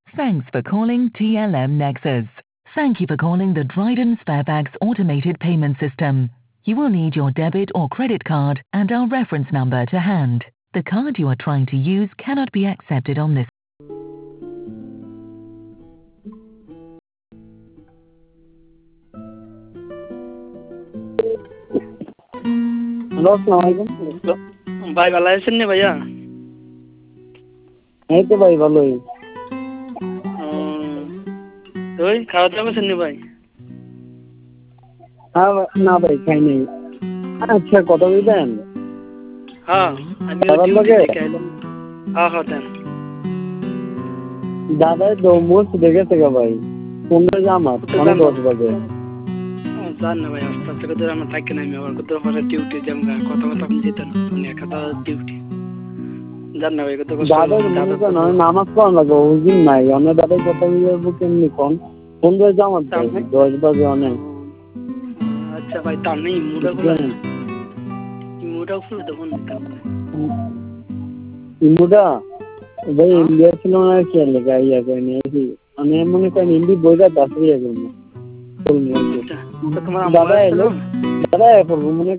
Thanks for calling TLM Nexus. Thank you for calling the Dryden Sparebags automated payment system. You will need your debit or credit card and our reference number to hand. The card you are trying to use cannot be accepted on this. Hello, আসসালামু আলাইকুম। ভাই ভালো আছেন নি ভাইয়া? এই তো ভাই ভালোই। ওই খাওয়া দাওয়া করছেন নি ভাই? না ভাই খাই নাই। আচ্ছা কথা বলবেন? হ্যাঁ, আমি দাদার ডিউটি লগে? থেকে আইলাম। হ্যাঁ দেন। দাদাই তো মোস্ট দেখেছে গা ভাই। 15 জামাত মানে 10 বাজে। জান না ভাই, আস্তে আস্তে করে আমার থাকে না, আমি আবার কত পরে ডিউটি যাম, কথা কথা আমি যেতাম না, একটা ডিউটি জান না ভাই কত কষ্ট। দাদাই মনে করেন নামাজ পড়ান লাগে ওই নাই, অনেক দাদাই কথা বলবো কেমনি কোন 15 জামাত ভাই 10 বাজে অনেক। আচ্ছা ভাই তার নেই মুডা গুলো মুডা ফুল তখন ইমুডা ভাই ইন্ডিয়া ছিল না কি লেখা ইয়া করে নিয়েছি আমি মনে করেন হিন্দি বইটা দাসিয়ে গেল। তোমার দাদা এলো দাদা পড়বো মনে